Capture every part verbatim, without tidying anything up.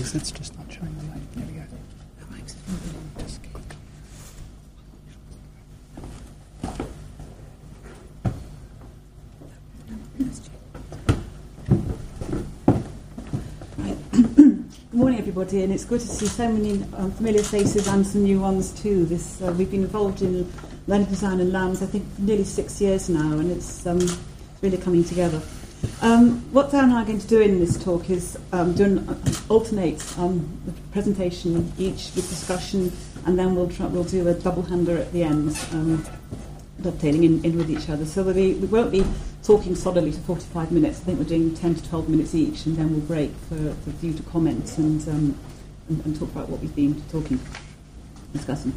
because it's just not showing the light. There we go. Just keep- Good morning, everybody, and it's good to see so many um, familiar faces and some new ones too. This uh, we've been involved in learning design and LAMS, I think, for nearly six years now, and it's um, really coming together. Um, what Dan and I are going to do in this talk is um, do an, uh, alternate um, the presentation each with discussion, and then we'll try, we'll do a double-hander at the end, um, dovetailing in, in with each other. So we'll be, we won't be talking solidly for forty-five minutes. I think we're doing ten to twelve minutes each, and then we'll break for, for you to comment and, um, and, and talk about what we've been talking, discussing.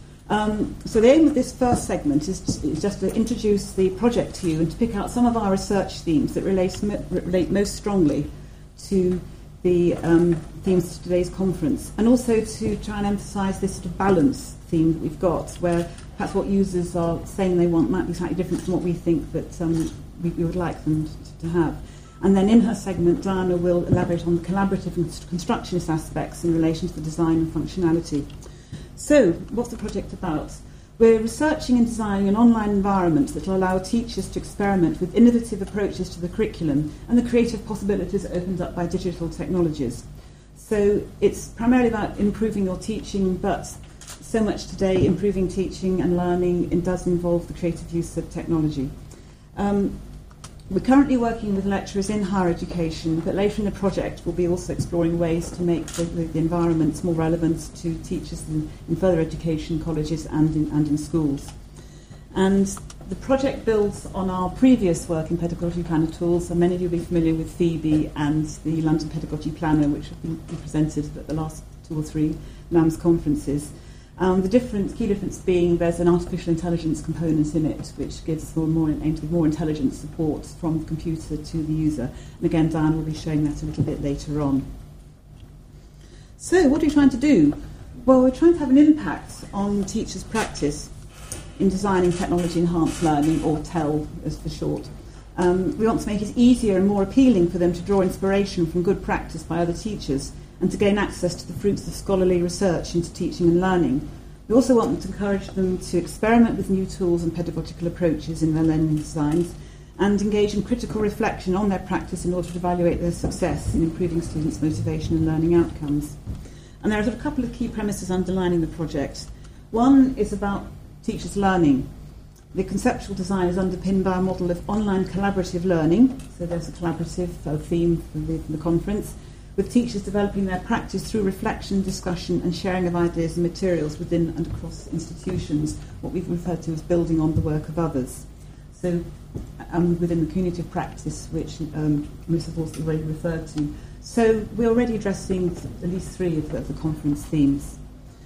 Um, so the aim of this first segment is, to, is just to introduce the project to you and to pick out some of our research themes that relate, relate most strongly to the um, themes of today's conference, and also to try and emphasise this sort of balance theme that we've got, where perhaps what users are saying they want might be slightly different from what we think that um, we, we would like them to, to have. And then in her segment, Diana will elaborate on the collaborative and constructionist aspects in relation to the design and functionality. So, what's the project about? We're researching and designing an online environment that will allow teachers to experiment with innovative approaches to the curriculum and the creative possibilities opened up by digital technologies. So, it's primarily about improving your teaching, but so much today, improving teaching and learning, it does involve the creative use of technology. Um, we're currently working with lecturers in higher education, but later in the project we'll be also exploring ways to make the, the, the environments more relevant to teachers in, in further education, colleges and in, and in schools. And the project builds on our previous work in Pedagogy Planner tools, and many of you will be familiar with Phoebe and the London Pedagogy Planner, which have been presented at the last two or three LAMS conferences. Um, the difference, key difference being there's an artificial intelligence component in it, which gives more, more, aims with more intelligent support from the computer to the user. And again, Diane will be showing that a little bit later on. So, what are we trying to do? Well, we're trying to have an impact on teachers' practice in designing technology-enhanced learning, or T E L as for short. Um, we want to make it easier and more appealing for them to draw inspiration from good practice by other teachers, and to gain access to the fruits of scholarly research into teaching and learning. We also want to encourage them to experiment with new tools and pedagogical approaches in their learning designs, and engage in critical reflection on their practice in order to evaluate their success in improving students' motivation and learning outcomes. And there are a couple of key premises underlining the project. One is about teachers' learning. The conceptual design is underpinned by a model of online collaborative learning, so there's a collaborative uh, theme for the, for the conference, with teachers developing their practice through reflection, discussion and sharing of ideas and materials within and across institutions, what we've referred to as building on the work of others. So um, within the community of practice, which um, Marissa have also already referred to. So we're already addressing at least three of the, of the conference themes.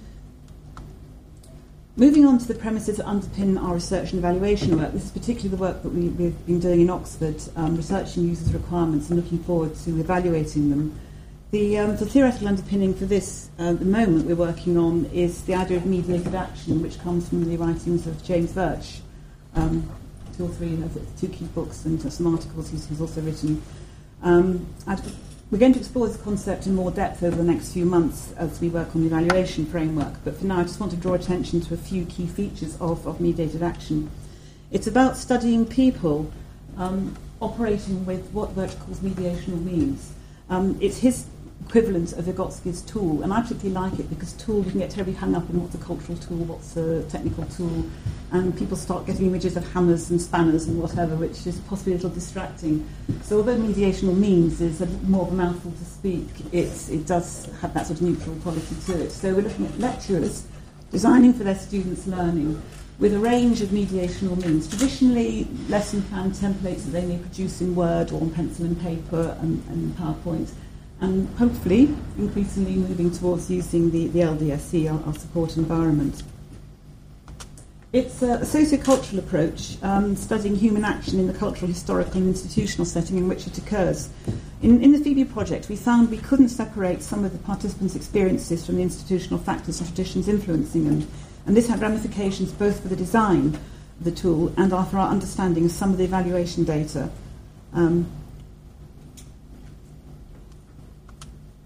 Moving on to the premises that underpin our research and evaluation work, this is particularly the work that we, we've been doing in Oxford, um, researching users' requirements and looking forward to evaluating them. The, um, the theoretical underpinning for this, uh, at the moment we're working on, is the idea of mediated action, which comes from the writings of James Birch, um, two or three of the two key books and some articles he's, he's also written. Um, we're going to explore this concept in more depth over the next few months as we work on the evaluation framework, but for now I just want to draw attention to a few key features of, of mediated action. It's about studying people um, operating with what Birch calls mediational means. Um, it's his equivalent of Vygotsky's tool, and I particularly like it because tool, you can get terribly hung up in what's a cultural tool, what's a technical tool, and people start getting images of hammers and spanners and whatever, which is possibly a little distracting. So although mediational means is a, more of a mouthful to speak, it's, it does have that sort of neutral quality to it. So we're looking at lecturers designing for their students' learning with a range of mediational means. Traditionally, lesson plan templates that they may produce in Word or on pencil and paper and, and PowerPoint, and hopefully increasingly moving towards using the, the L D S E, our, our support environment. It's a, a sociocultural approach, um, studying human action in the cultural, historical and institutional setting in which it occurs. In, in the Phoebe project, we found we couldn't separate some of the participants' experiences from the institutional factors and traditions influencing them, and this had ramifications both for the design of the tool and for our understanding of some of the evaluation data. Um,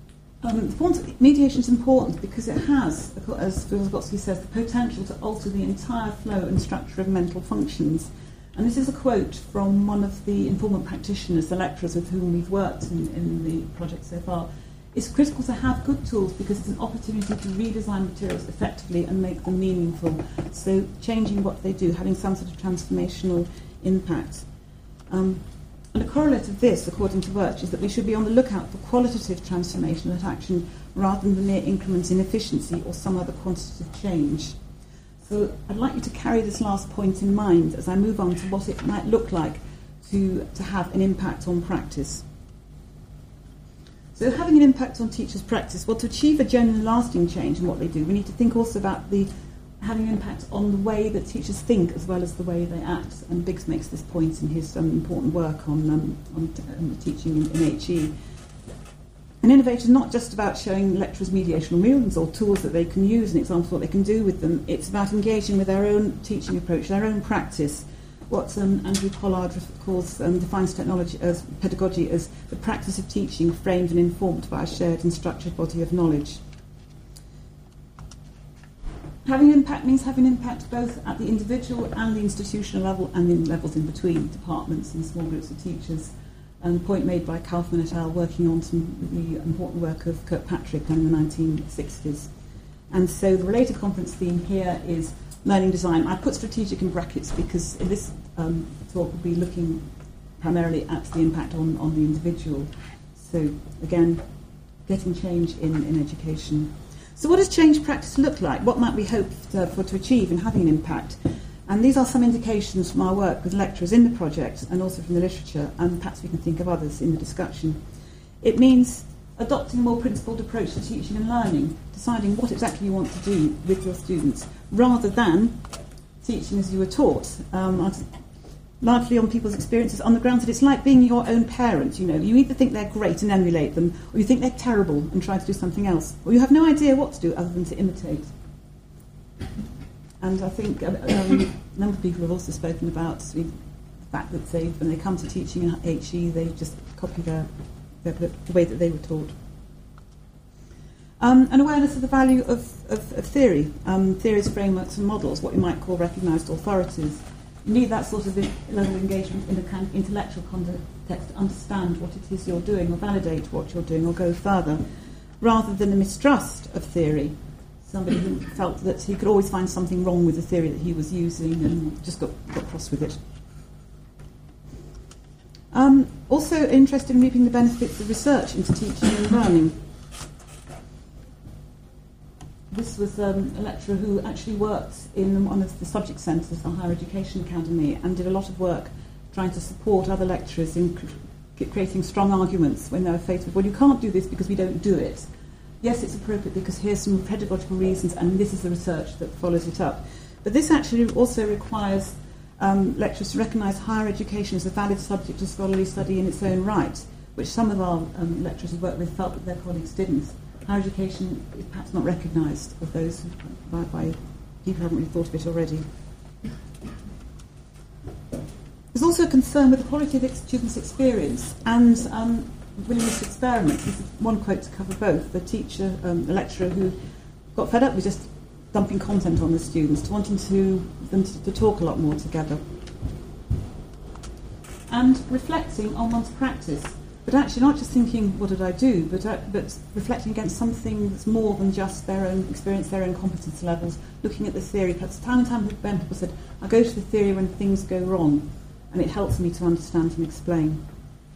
Um, the point of mediation is important because it has, as Vygotsky says, the potential to alter the entire flow and structure of mental functions. And this is a quote from one of the informant practitioners, the lecturers with whom we've worked in, in the project so far. It's critical to have good tools because it's an opportunity to redesign materials effectively and make them meaningful. So changing what they do, having some sort of transformational impact. Um, and a correlate of this, according to Birch, is that we should be on the lookout for qualitative transformation at action rather than the mere increments in efficiency or some other quantitative change. So I'd like you to carry this last point in mind as I move on to what it might look like to, to have an impact on practice. So having an impact on teachers' practice, well, to achieve a genuine lasting change in what they do, we need to think also about the having an impact on the way that teachers think as well as the way they act. And Biggs makes this point in his um, important work on, um, on t- um, teaching in, in H E. An innovator is not just about showing lecturers mediational means or tools that they can use and examples of what they can do with them. It's about engaging with their own teaching approach, their own practice. What um, Andrew Pollard calls um, defines technology as pedagogy as the practice of teaching framed and informed by a shared and structured body of knowledge. Having impact means having impact both at the individual and the institutional level and in levels in between, departments and small groups of teachers. And the point made by Kaufman et al. Working on some the important work of Kirkpatrick in the nineteen sixties. And so the related conference theme here is learning design. I put strategic in brackets because in this um, talk we'll be looking primarily at the impact on, on the individual. So again, getting change in, in education. So what does change practice look like? What might we hope to, for to achieve in having an impact? And these are some indications from our work with lecturers in the project and also from the literature, and perhaps we can think of others in the discussion. It means adopting a more principled approach to teaching and learning, deciding what exactly you want to do with your students, rather than teaching as you were taught, um, largely on people's experiences on the grounds that it's like being your own parent. You know, you either think they're great and emulate them, or you think they're terrible and try to do something else, or you have no idea what to do other than to imitate. And I think um, a number of people have also spoken about the fact that they, when they come to teaching in H E, they just copy their, their, the way that they were taught. Um, an awareness of the value of, of, of theory, um, theories, frameworks and models, what you might call recognised authorities. You need that sort of level of engagement in a kind of intellectual context to understand what it is you're doing or validate what you're doing or go further, rather than a mistrust of theory. Somebody who felt that he could always find something wrong with the theory that he was using and just got, got cross with it. Um, also interested in reaping the benefits of research into teaching and learning. This was um, a lecturer who actually worked in one of the subject centres, the Higher Education Academy, and did a lot of work trying to support other lecturers in cr- creating strong arguments when they were faced with, well, you can't do this because we don't do it. Yes, it's appropriate because here's some pedagogical reasons and this is the research that follows it up. But this actually also requires um, lecturers to recognise higher education as a valid subject of scholarly study in its own right, which some of our um, lecturers who worked with felt that their colleagues didn't. Higher education is perhaps not recognised of those who, by, by people who haven't really thought of it already. There's also a concern with the quality of the students' experience and um, willingness to experiment. This is one quote to cover both. The teacher, um, the lecturer who got fed up with just dumping content on the students, to wanting to them to, to talk a lot more together. And reflecting on one's practice, but actually not just thinking, what did I do, but, uh, but reflecting against something that's more than just their own experience, their own competence levels, looking at the theory. Perhaps time and time again people said, I go to the theory when things go wrong, and it helps me to understand and explain.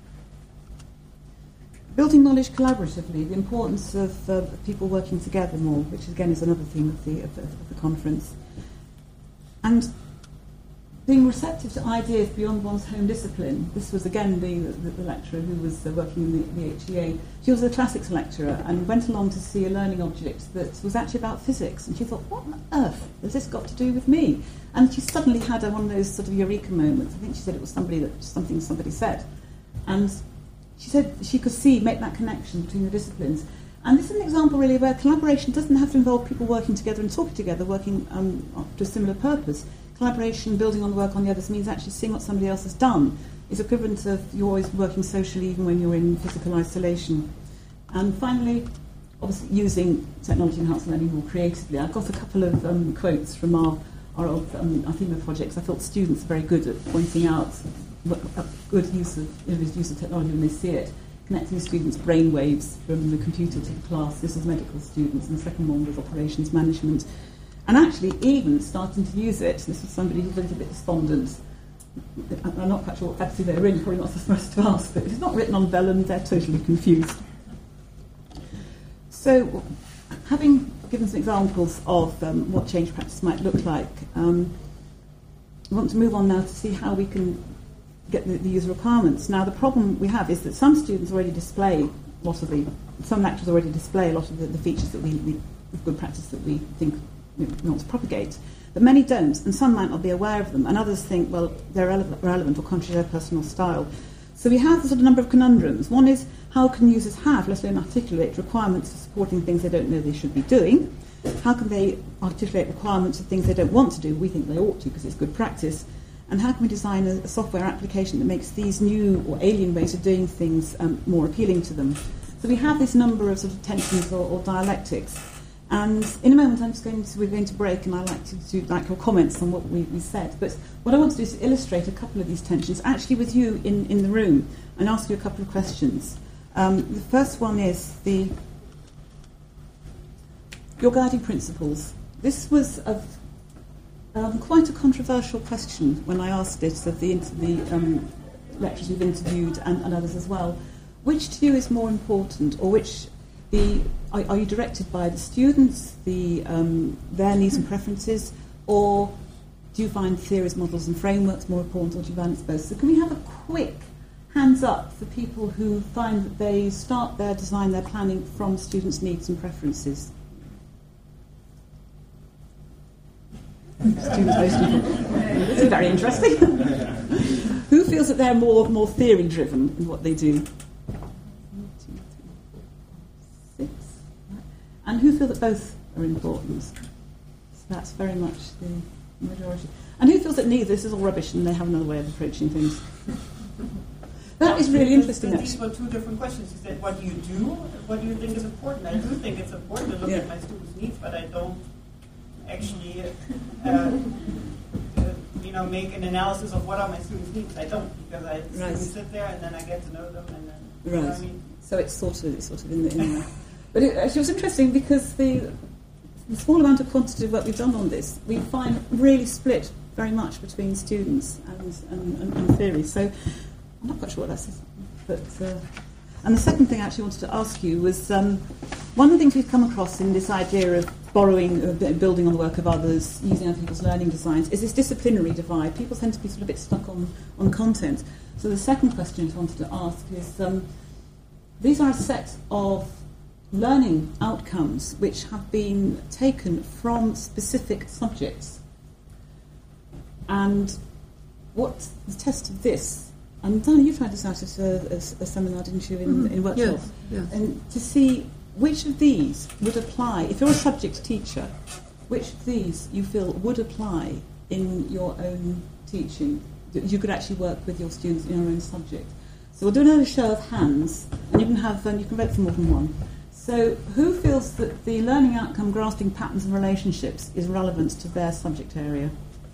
Building knowledge collaboratively, the importance of uh, people working together more, which again is another theme of the, of the, of the conference. And being receptive to ideas beyond one's home discipline. This was again the, the, the lecturer who was uh, working in the, the H E A. She was a classics lecturer and went along to see a learning object that was actually about physics. And she thought, what on earth has this got to do with me? And she suddenly had a, one of those sort of eureka moments. I think she said it was somebody that something somebody said. And she said she could see, make that connection between the disciplines. And this is an example really where collaboration doesn't have to involve people working together and talking together, working um, to a similar purpose. Collaboration, building on the work on the others, means actually seeing what somebody else has done. It's equivalent to you're always working socially even when you're in physical isolation. And finally, obviously using technology-enhanced learning more creatively. I've got a couple of um, quotes from our our, old, um, our theme of projects. I thought students are very good at pointing out what, a good use of use of technology when they see it, connecting students' brain waves from the computer to the class. This is medical students, and the second one was operations management. And actually, even starting to use it, this was somebody who's a little bit despondent. I'm not quite sure what category they're in, probably not supposed to ask, but if it's not written on vellum, they're totally confused. So, having given some examples of um, what change practice might look like, um, we want to move on now to see how we can get the, the user requirements. Now, the problem we have is that some students already display a lot of the, some lecturers already display a lot of the, the features that we, we, of good practice that we think we want to propagate, but many don't, and some might not be aware of them, and others think, well, they're relevant, relevant or contrary to their personal style. So we have a sort of number of conundrums. One is, how can users have, let alone articulate, requirements for supporting things they don't know they should be doing? How can they articulate requirements of things they don't want to do? We think they ought to because it's good practice. And how can we design a, a software application that makes these new or alien ways of doing things um, more appealing to them? So we have this number of sort of tensions or, or dialectics. And in a moment, I'm just going to, we're going to break, and I'd like to do like your comments on what we, we said. But what I want to do is illustrate a couple of these tensions, actually with you in, in the room, and ask you a couple of questions. Um, the first one is the your guiding principles. This was a, um, quite a controversial question when I asked it of the, the um, lecturers we've interviewed and, and others as well. Which to you is more important, or which the are, are you directed by the students, the um, their needs and preferences, or do you find theories, models, and frameworks more important, or do you balance both? So, can we have a quick hands up for people who find that they start their design, their planning from students' needs and preferences? Students, most people. This is very interesting. Who feels that they're more more theory driven in what they do? And who feel that both are important? So that's very much the majority. And who feels that neither? This is all rubbish and they have another way of approaching things? That is really interesting. These were two different questions. You said, what do you do? What do you think is important? I do think it's important to look yeah. at my students' needs, but I don't actually, uh, uh, you know, make an analysis of what are my students' needs. I don't, because I right. sit there and then I get to know them, and then right. You know what I mean? So it's sort of it's sort of in the. In the But it actually was interesting because the, the small amount of quantitative work we've done on this, we find really split very much between students and, and, and, and theory. So I'm not quite sure what that says. But, uh, and the second thing I actually wanted to ask you was um, one of the things we've come across in this idea of borrowing, uh, building on the work of others, using other people's learning designs, is this disciplinary divide. People tend to be sort of a bit stuck on, on content. So the second question I wanted to ask is, um, these are a set of learning outcomes which have been taken from specific subjects. And what the test of this, and Dana, you tried this out at a, a, a seminar, didn't you, in, mm, in workshops? Yes, yes. And to see which of these would apply, if you're a subject teacher, which of these you feel would apply in your own teaching, that you could actually work with your students in your own subject. So we'll do another show of hands, and you can have, um, you can vote for more than one. So who feels that the learning outcome grasping patterns and relationships is relevant to their subject area?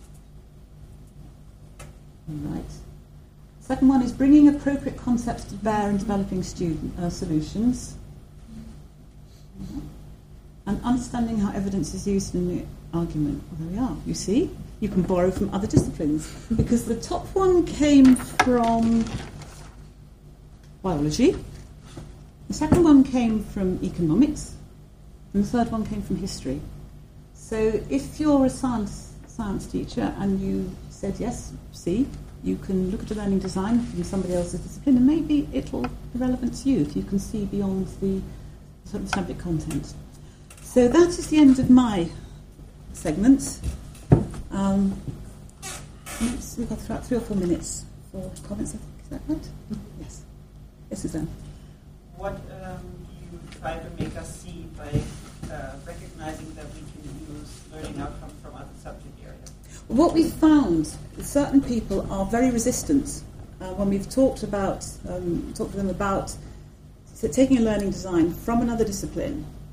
Right. Second one is bringing appropriate concepts to bear in developing student uh, solutions. Mm-hmm. And understanding how evidence is used in the argument. Well, there we are. You see, you can borrow from other disciplines. Because the top one came from biology. The second one came from economics, and the third one came from history. So if you're a science science teacher and you said yes, see, you can look at a learning design from somebody else's discipline, and maybe it'll be relevant to you if you can see beyond the sort of subject content. So that is the end of my segment. Um, we've got about three or four minutes for comments, I think. Is that right? Yes. Yes, Suzanne. What um, do you try to make us see by uh, recognizing that we can use learning outcomes from other subject areas? What we've found, certain people are very resistant uh, when we've talked about, um, talked to them about so taking a learning design from another discipline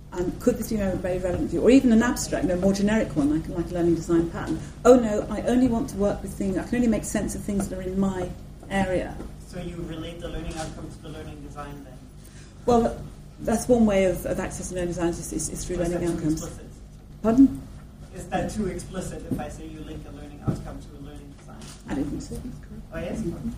And could this be very relevant to you? Or even an abstract, no, more generic one, like, like a learning design pattern. Oh no, I only want to work with things, I can only make sense of things that are in my area. So you relate the learning outcomes to learning design then? Well, that's one way of, of accessing learning design is, is, is through or is learning that too outcomes. Explicit? Pardon? Is that too explicit if I say you link a learning outcome to a learning design? I don't think so. Oh yes? Mm-hmm.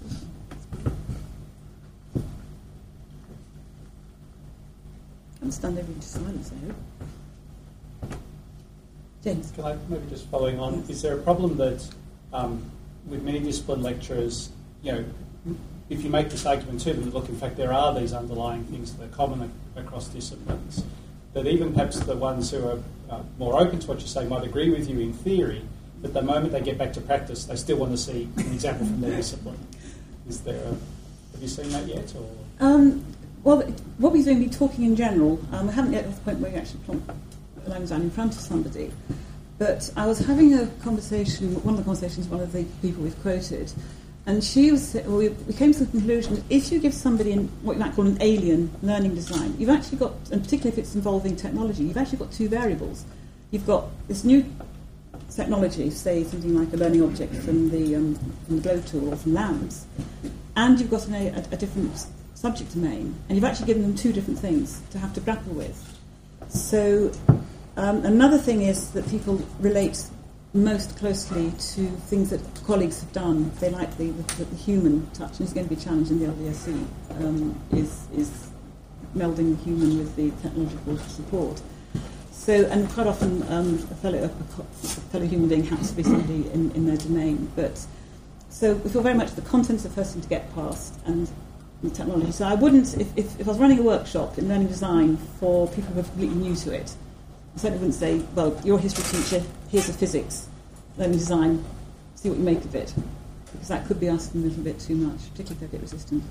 I understand everything to silence, I hope. James? Can I maybe just following on, yes. Is there a problem that um, with many discipline lecturers, you know, if you make this argument to them, look, in fact, there are these underlying things that are common across disciplines, that even perhaps the ones who are uh, more open to what you say might agree with you in theory, but the moment they get back to practice, they still want to see an example from their discipline. Is there a, have you seen that yet? Or? Um, well, what we're doing, we're talking in general. Um, we haven't yet got to the point where we actually plonk the learning design in front of somebody. But I was having a conversation, one of the conversations, one of the people we've quoted, and she was, well, we, we came to the conclusion that if you give somebody an, what you might call an alien learning design, you've actually got, and particularly if it's involving technology, you've actually got two variables. You've got this new technology, say something like a learning object from the um, from the Glow tool or from LAMS, and you've got an, a, a different subject domain, and you've actually given them two different things to have to grapple with. So um, another thing is that people relate most closely to things that colleagues have done. They like the, the, the human touch, and it's going to be a challenge in the L D S E, um, is, is melding the human with the technological support. So, and quite often um, a, fellow, a, a fellow human being happens to be somebody in, in their domain. But so we feel very much the content's the first thing to get past, and the technology. So I wouldn't, if, if, if I was running a workshop in learning design for people who are completely new to it, I certainly wouldn't say, well, you're a history teacher, here's the physics, learning design, see what you make of it. Because that could be asking a little bit too much, particularly if they're a bit resistant.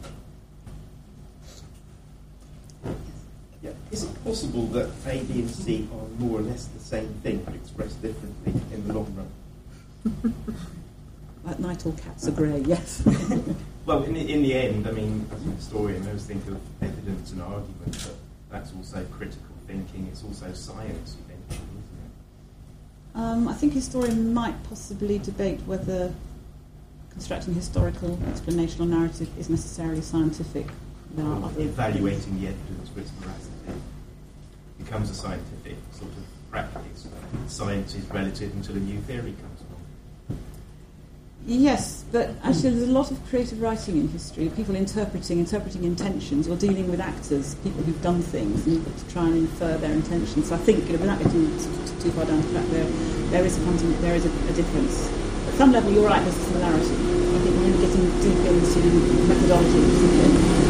Yeah. Is it possible that A, B and C are more or less the same thing but expressed differently in the long run? At night all cats are grey, yes. Well, in the, in the end, I mean, as a historian, I always think of evidence and argument, but that's also critical thinking, it's also science eventually, isn't it? Um, I think historian might possibly debate whether constructing historical explanation or narrative is necessarily scientific. There are other evaluating the evidence for its veracity becomes a scientific sort of practice. Science is relative until a new theory comes along. Yes, but actually there's a lot of creative writing in history, people interpreting, interpreting intentions, or dealing with actors, people who've done things, and you've got to try and infer their intentions. So I think, you know, without getting too far down the track, there, there is, a, there is a, a difference. At some level, you're right, there's a similarity. I think when you're getting deep into methodology,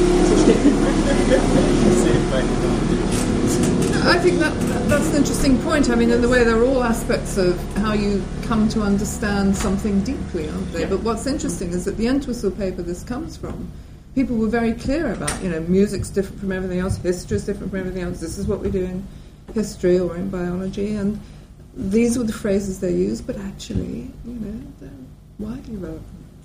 I think that, that that's an interesting point. I mean, in the way they're all aspects of how you come to understand something deeply, aren't they? Yeah. But what's interesting is that the Entwistle paper this comes from, people were very clear about, you know, music's different from everything else, history's different from everything else, this is what we do in history or in biology, and these were the phrases they used, but actually, you know, they're widely relevant.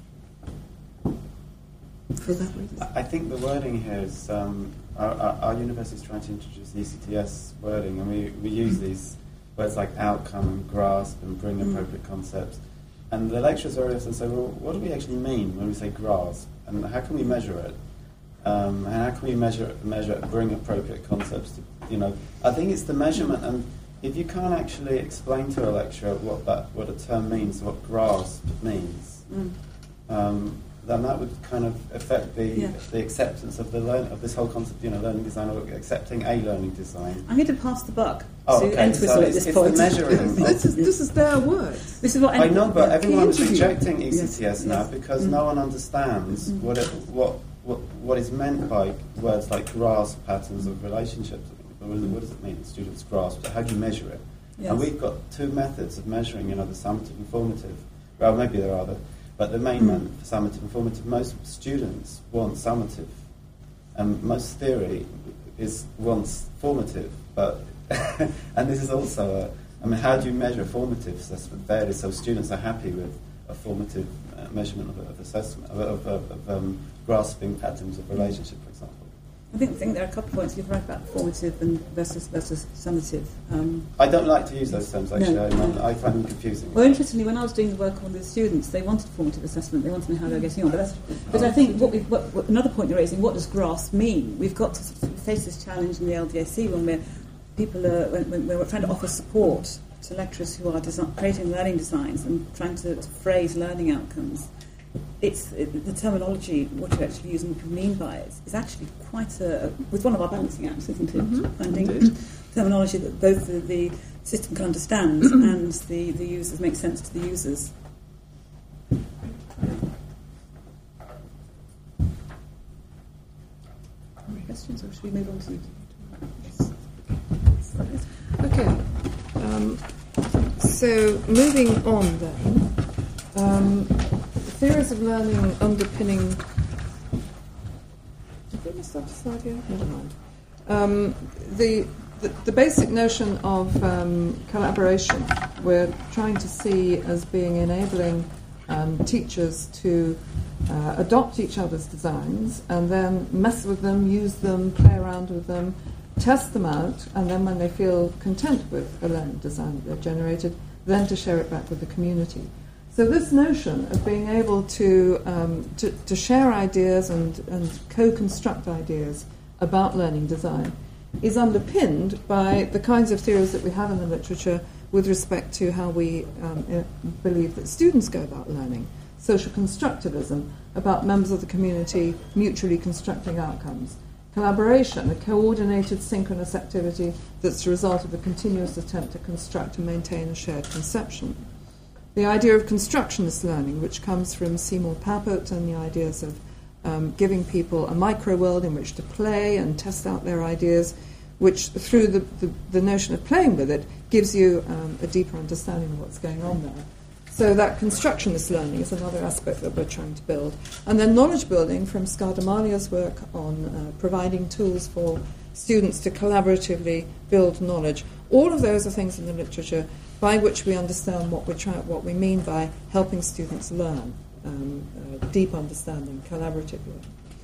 For that reason. I think the wording here is, um, our, our, our university is trying to introduce E C T S wording, and we, we use these words like outcome and grasp and bring appropriate mm. concepts. And the lecturers very often say, well, what do we actually mean when we say grasp? And how can we measure it? Um, and how can we measure, measure bring appropriate concepts? To, you know, I think it's the measurement, and if you can't actually explain to a lecturer what that what a term means, what grasp means, mm. um, then that would kind of affect the yeah. the acceptance of the learn of this whole concept, you know, learning design, or accepting a learning design. I'm going to pass the buck oh, to okay. Entwistle so at this it's, point. It's the measuring. this is this is their words. This is what I know, but yeah. everyone's rejecting E C T S yes. now yes. because mm. no one understands mm. what, it, what what what is meant by words like grasp patterns of relationships. What does it mean? Students grasp. How do you measure it? Yes. And we've got two methods of measuring, you know, the summative and formative. Well, maybe there are other. But the main mm. one for summative and formative, most students want summative, and most theory is wants formative. But and this is also a, I mean, how do you measure formative assessment? Varies. So students are happy with a formative uh, measurement of, of assessment of, of, of, of um, grasping patterns of relationship, for example. I think, think there are a couple of points you've right about formative and versus versus summative. Um, I don't like to use those terms, actually. No, no. I find them confusing. Well, interestingly, when I was doing the work on the students, they wanted formative assessment. They wanted to know how they're getting on. But, that's, but I think what, we've, what, what another point you're raising, what does grasp mean? We've got to face this challenge in the L D A C when we're people are when, when we're trying to offer support to lecturers who are design, creating learning designs and trying to, to phrase learning outcomes. It's it, the terminology, what you actually use and what you mean by it, is actually quite a, with one of our balancing acts, isn't it? Mm-hmm. Finding Indeed. terminology that both the, the system can understand and the, the users make sense to the users. Any questions, or should we move on to? Yes. Okay. Um, so moving on then. Um, Theories of learning underpinning. Did we miss that slide here? Never mind. Um, the, the the basic notion of um, collaboration we're trying to see as being enabling um, teachers to uh, adopt each other's designs and then mess with them, use them, play around with them, test them out, and then when they feel content with a learning design that they've generated, then to share it back with the community. So this notion of being able to um, to, to share ideas and, and co-construct ideas about learning design is underpinned by the kinds of theories that we have in the literature with respect to how we um, believe that students go about learning. Social constructivism, about members of the community mutually constructing outcomes. Collaboration, a coordinated synchronous activity that's the result of a continuous attempt to construct and maintain a shared conception. The idea of constructionist learning, which comes from Seymour Papert and the ideas of um, giving people a micro-world in which to play and test out their ideas, which through the, the, the notion of playing with it gives you um, a deeper understanding of what's going on there. So that constructionist learning is another aspect that we're trying to build. And then knowledge building from Scardamania's work on uh, providing tools for students to collaboratively build knowledge. All of those are things in the literature by which we understand what we try, what we mean by helping students learn, um, uh, deep understanding, collaboratively.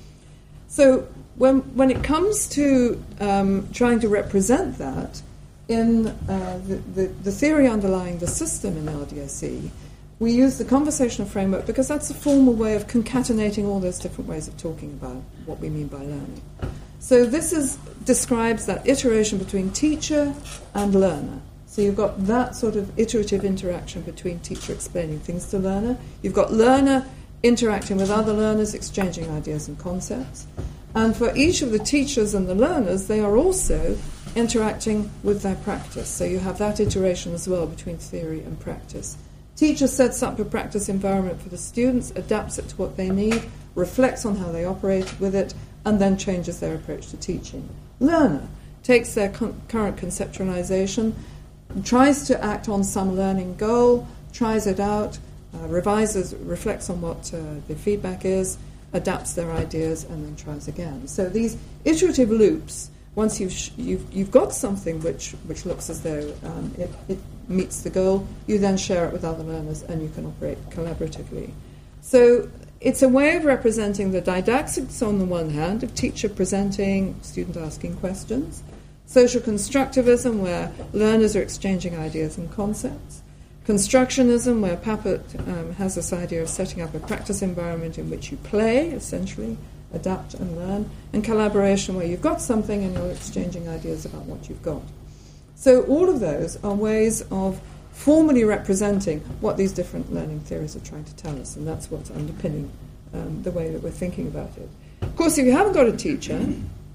So when when it comes to um, trying to represent that in uh, the, the, the theory underlying the system in L D A C, we use the conversational framework because that's a formal way of concatenating all those different ways of talking about what we mean by learning. So this is describes that iteration between teacher and learner. So you've got that sort of iterative interaction between teacher explaining things to learner. You've got learner interacting with other learners, exchanging ideas and concepts. And for each of the teachers and the learners, they are also interacting with their practice. So you have that iteration as well between theory and practice. Teacher sets up a practice environment for the students, adapts it to what they need, reflects on how they operate with it, and then changes their approach to teaching. Learner takes their con- current conceptualization, tries to act on some learning goal, tries it out, uh, revises, reflects on what uh, the feedback is, adapts their ideas, and then tries again. So these iterative loops, once you've sh- you've, you've got something which, which looks as though um, it, it meets the goal, you then share it with other learners and you can operate collaboratively. So it's a way of representing the didactics on the one hand, of teacher presenting, student asking questions, social constructivism, where learners are exchanging ideas and concepts, constructionism, where Papert um, has this idea of setting up a practice environment in which you play, essentially, adapt and learn, and collaboration, where you've got something and you're exchanging ideas about what you've got. So all of those are ways of formally representing what these different learning theories are trying to tell us, and that's what's underpinning um, the way that we're thinking about it. Of course, if you haven't got a teacher,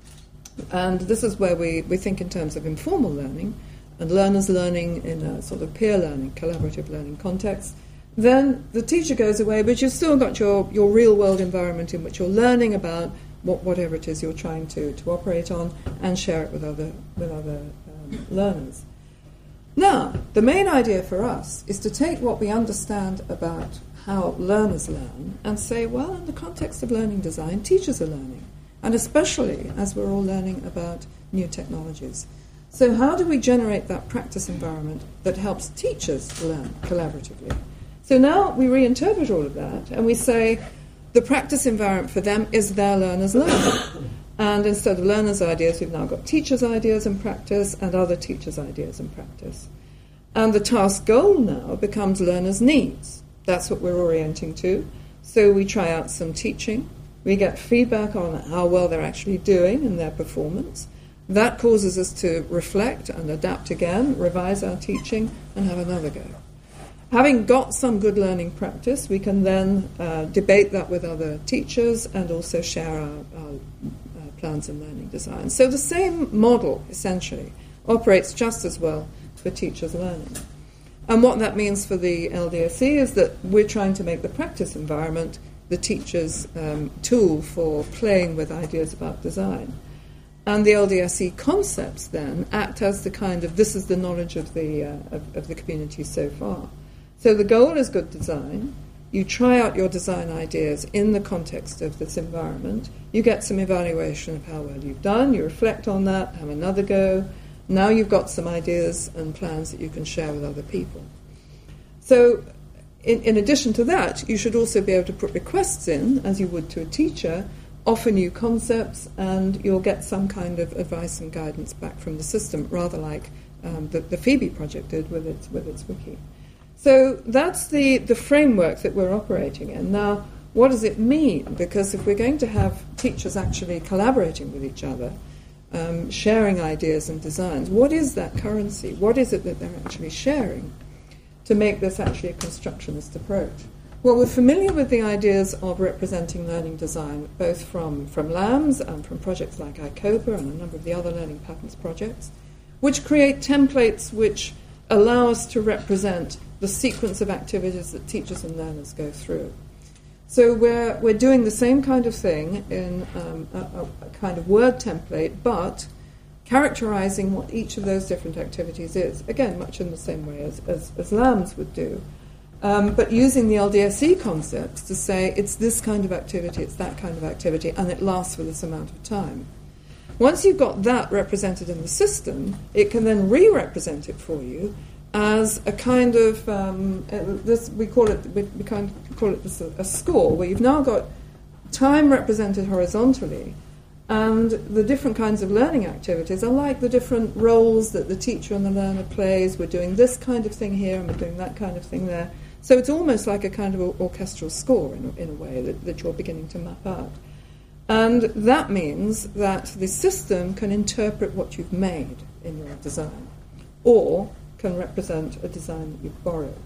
and this is where we, we think in terms of informal learning, and learners learning in a sort of peer learning, collaborative learning context, then the teacher goes away, but you've still got your, your real-world environment in which you're learning about what, whatever it is you're trying to, to operate on and share it with other, with other um, learners. Now, the main idea for us is to take what we understand about how learners learn and say, well, in the context of learning design, teachers are learning, and especially as we're all learning about new technologies. So how do we generate that practice environment that helps teachers learn collaboratively? So now we reinterpret all of that and we say the practice environment for them is their learners learning. And instead of learners' ideas, we've now got teachers' ideas in practice and other teachers' ideas in practice. And the task goal now becomes learners' needs. That's what we're orienting to. So we try out some teaching. We get feedback on how well they're actually doing in their performance. That causes us to reflect and adapt again, revise our teaching, and have another go. Having got some good learning practice, we can then uh, debate that with other teachers and also share our, our uh, plans in learning design. So the same model, essentially, operates just as well for teachers' learning. And what that means for the L D S E is that we're trying to make the practice environment the teacher's um, tool for playing with ideas about design. And the L D S E concepts then act as the kind of, this is the knowledge of the, uh, of, of the community so far. So the goal is good design. You try out your design ideas in the context of this environment. You get some evaluation of how well you've done. You reflect on that, have another go. Now you've got some ideas and plans that you can share with other people. So in, in addition to that, you should also be able to put requests in, as you would to a teacher, offer new concepts, and you'll get some kind of advice and guidance back from the system, rather like um, the, the Phoebe project did with its, with its wiki. So that's the, the framework that we're operating in. Now, what does it mean? Because if we're going to have teachers actually collaborating with each other, um, sharing ideas and designs, what is that currency? What is it that they're actually sharing to make this actually a constructionist approach? Well, we're familiar with the ideas of representing learning design, both from, from LAMS and from projects like ICOPA and a number of the other learning patterns projects, which create templates which allow us to represent the sequence of activities that teachers and learners go through. So we're, we're doing the same kind of thing in um, a, a kind of word template, but characterizing what each of those different activities is, again, much in the same way as, as, as LAMS would do. Um, but using the L D S E concepts to say it's this kind of activity, it's that kind of activity, and it lasts for this amount of time. Once you've got that represented in the system, it can then re-represent it for you as a kind of um, this we call it we, we kind of call it this a, a score, where you've now got time represented horizontally, and the different kinds of learning activities are like the different roles that the teacher and the learner plays. We're doing this kind of thing here, and we're doing that kind of thing there. So it's almost like a kind of orchestral score in a, in a way that, that you're beginning to map out. And that means that the system can interpret what you've made in your design, or can represent a design that you've borrowed.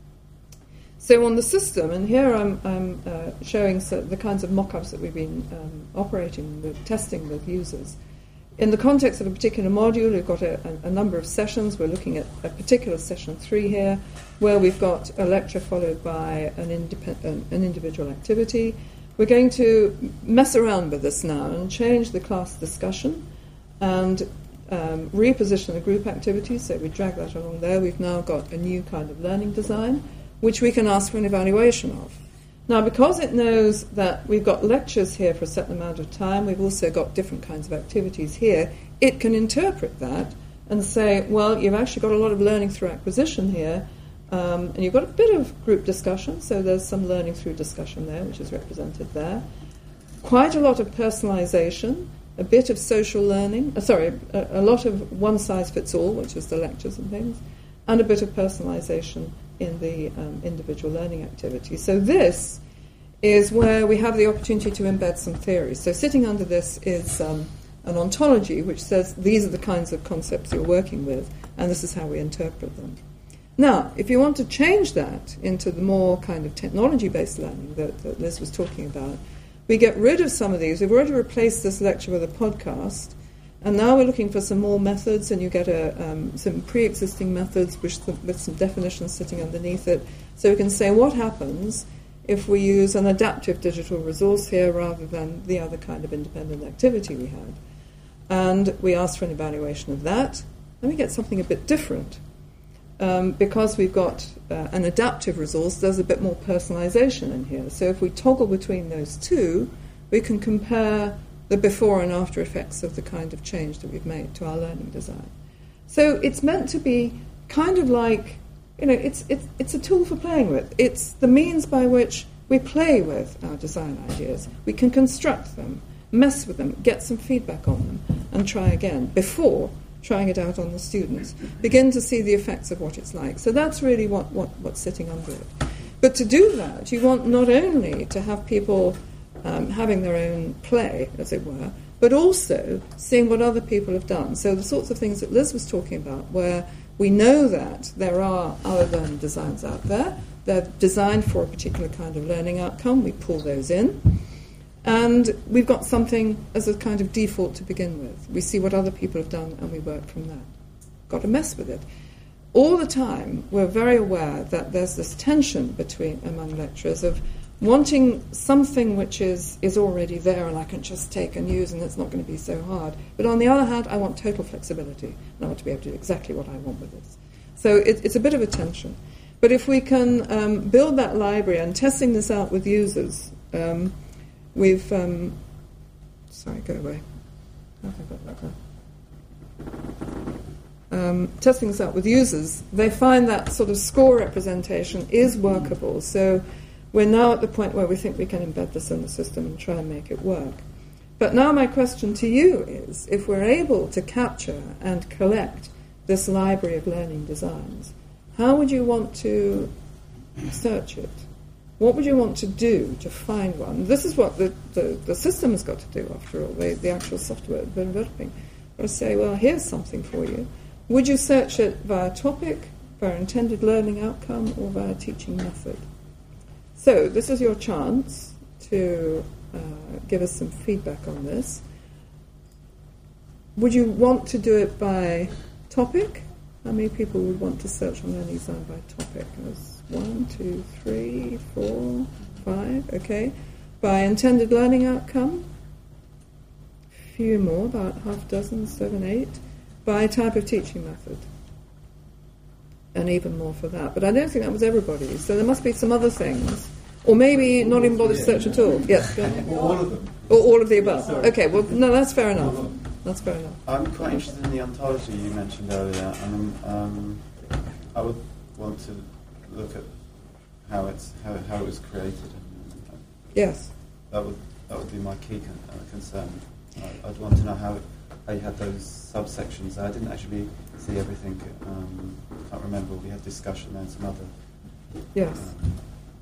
So on the system, and here I'm, I'm uh, showing so the kinds of mock-ups that we've been um, operating with, testing with users. In the context of a particular module, we've got a, a, a number of sessions. We're looking at a particular session three here, where we've got a lecture followed by an, independ- an, an individual activity. We're going to mess around with this now and change the class discussion and um, reposition the group activities. So we drag that along there. We've now got a new kind of learning design, which we can ask for an evaluation of. Now, because it knows that we've got lectures here for a certain amount of time, we've also got different kinds of activities here, it can interpret that and say, well, you've actually got a lot of learning through acquisition here, um, and you've got a bit of group discussion, so there's some learning through discussion there, which is represented there. Quite a lot of personalization, a bit of social learning, uh, sorry, a, a lot of one-size-fits-all, which is the lectures and things, and a bit of personalization in the um, individual learning activity. So this is where we have the opportunity to embed some theories. So sitting under this is um, an ontology which says these are the kinds of concepts you're working with, and this is how we interpret them. Now, if you want to change that into the more kind of technology-based learning that, that Liz was talking about, we get rid of some of these. We've already replaced this lecture with a podcast, and now we're looking for some more methods, and you get a, um, some pre-existing methods which the, with some definitions sitting underneath it. So we can say what happens if we use an adaptive digital resource here rather than the other kind of independent activity we had. And we ask for an evaluation of that, and we get something a bit different. Um, because we've got uh, an adaptive resource, there's a bit more personalization in here. So if we toggle between those two, we can compare the before and after effects of the kind of change that we've made to our learning design. So it's meant to be kind of like, you know, it's, it's, it's a tool for playing with. It's the means by which we play with our design ideas. We can construct them. mess with them, get some feedback on them, and try again before trying it out on the students. Begin to see the effects of what it's like. So that's really what, what, what's sitting under it. But to do that, you want not only to have people um, having their own play, as it were, but also seeing what other people have done. So the sorts of things that Liz was talking about, where we know that there are other learning designs out there, they're designed for a particular kind of learning outcome, we pull those in, and we've got something as a kind of default to begin with. We see what other people have done and we work from that. Got to mess with it. All the time, we're very aware that there's this tension between among lecturers of wanting something which is, is already there and I can just take and use and it's not going to be so hard. But on the other hand, I want total flexibility and I want to be able to do exactly what I want with this. So it, it's a bit of a tension. But if we can um, build that library and testing this out with users, um, we've... Um, sorry, go away. How have I got that there? Um, testing this out with users, they find that sort of score representation is workable. So we're now at the point where we think we can embed this in the system and try and make it work. But now my question to you is, if we're able to capture and collect this library of learning designs, how would you want to search it? What would you want to do to find one? This is what the, the, the system has got to do, after all, the, the actual software we're developing. Or say, well, here's something for you. Would you search it via topic, via intended learning outcome, or via teaching method? So this is your chance to uh, give us some feedback on this. Would you want to do it by topic? How many people would want to search on learning design by topic? There's one, two, three, four, five, okay. By intended learning outcome? A few more, about half a dozen, seven, eight. By type of teaching method, and even more for that. But I don't think that was everybody, so there must be some other things. Or maybe not even bother to search at all. Yes, go on. Or all of them. Or all of the above. Okay, well, no, that's fair enough. That's fair enough. I'm quite interested in the ontology you mentioned earlier, and um, I would want to look at how it's how, how it was created. And, uh, yes. That would that would be my key con- uh, concern. I, I'd want to know how it, how you had those subsections. I didn't actually see everything. Um, can't remember. We had discussion and some other. Yes. Um,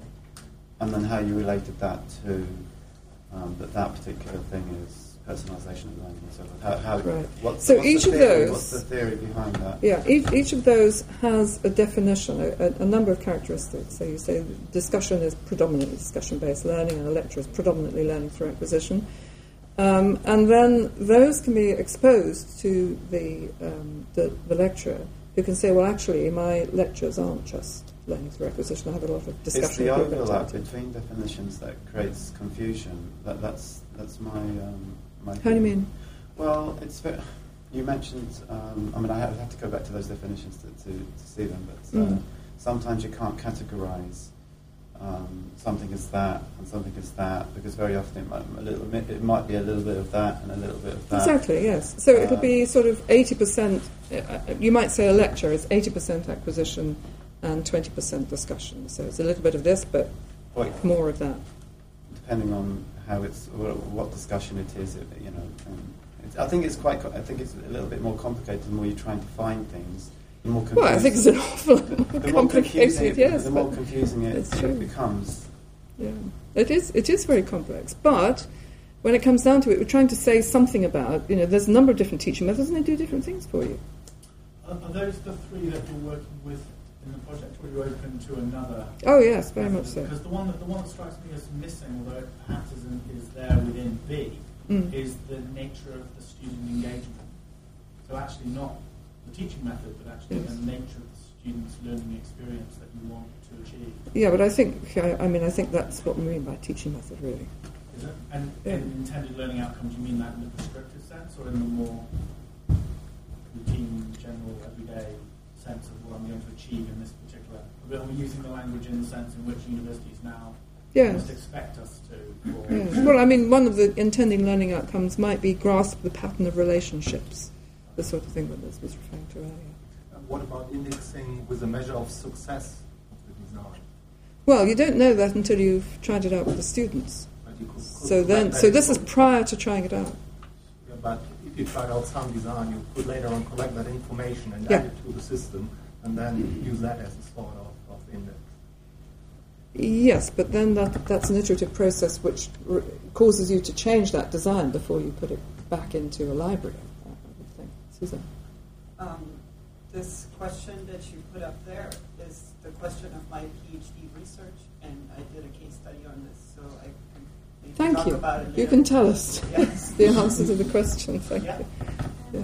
and then how you related that to um, that that particular thing is personalisation of learning and so forth. How, how, right. What's, so what's each the of theory, those. What's the theory behind that? Yeah. Each, each of those has a definition, a, a number of characteristics. So you say discussion is predominantly discussion-based learning, and a lecture is predominantly learning through acquisition. Um, and then those can be exposed to the, um, the the lecturer, who can say, well, actually, my lectures aren't just learning through acquisition. I have a lot of discussion. It's the overlap between definitions that creates confusion. That that's that's my um, my. How do you mean? Well, it's very, you mentioned. Um, I mean, I have, have to go back to those definitions to to, to see them, but uh, mm. sometimes you can't categorise. Um, something is that and something is that, because very often it might, a little bit, it might be a little bit of that and a little bit of that. Exactly, yes. So uh, it'll be sort of eighty percent, uh, you might say a lecture is eighty percent acquisition and twenty percent discussion. So it's a little bit of this, but Wait, more of that. Depending on how it's, what discussion it is, it, you know. Um, it's, I think it's quite, I think it's a little bit more complicated the more you're trying to find things. The more well, I think it's an awful lot more the more complicated, yes. The more confusing it, it becomes. Yeah, it is. It is very complex. But when it comes down to it, we're trying to say something about. You know, there's a number of different teaching methods, and they do different things for you. Are, are those the three that you're working with in the project, or are you open to another? Oh yes, very much so. Because the one that the one that strikes me as missing, although it perhaps isn't, is there within B, mm. is the nature of the student engagement. So actually, not the teaching method, but actually yes. the nature of the student's learning experience that you want to achieve. Yeah, but I think, I, I mean, I think that's what we mean by teaching method, really. Is it? And yeah. in intended learning outcomes, you mean that in the prescriptive sense, or in the more routine, general, everyday sense of what I'm going to achieve in this particular? Are we using the language in the sense in which universities now yes. must expect us to? Or yes. Well, I mean, one of the intending learning outcomes might be grasp the pattern of relationships. The sort of thing that Liz was referring to earlier. Uh, what about indexing with a measure of success of the design? Well, you don't know that until you've tried it out with the students. But you could. could So then, so this is prior to trying it out. Yeah, but if you tried out some design, you could later on collect that information and Yeah. add it to the system, and then use that as a sort of, of index. Yes, but then that, that's an iterative process which r- causes you to change that design before you put it back into a library, I would think. Susan? Um, this question that you put up there is the question of my PhD research, and I did a case study on this, so I can maybe Thank talk you. about it later. You can tell us Yes. the answer to the question. Thank Yeah. you. Yeah.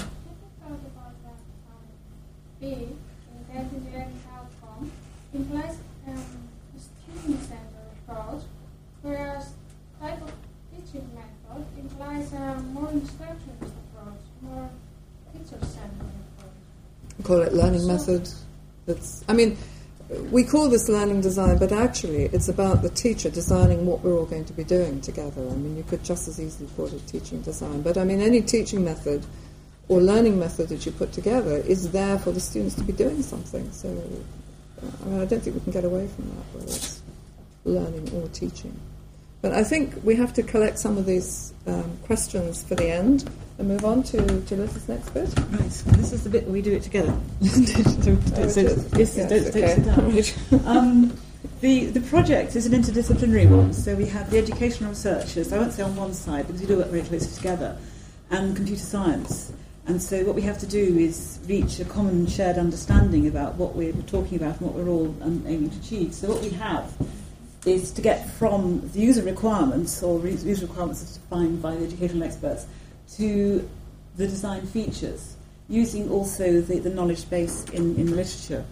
B, that is the outcome, implies um, a student-centered approach, whereas type of teaching method implies a more instructionist approach, more teacher-centered approach. Call it learning method. It's, I mean, we call this learning design, but actually it's about the teacher designing what we're all going to be doing together. I mean, you could just as easily call it teaching design. But I mean, any teaching method or learning method that you put together is there for the students to be doing something. So, I mean, I don't think we can get away from that, whether it's learning or teaching. But I think we have to collect some of these um, questions for the end and move on to, to Liz's next bit. Right, so this is the bit where we do it together. Don't sit- yes, Yes, don't- don't okay. sit down. Right. Um, the, the project is an interdisciplinary one, so we have the educational researchers, I won't say on one side because we do work very closely together, and computer science. And so what we have to do is reach a common shared understanding about what we're talking about and what we're all um, aiming to achieve. So what we have is to get from the user requirements, or re- user requirements as defined by the educational experts, to the design features, using also the, the knowledge base in, in literature.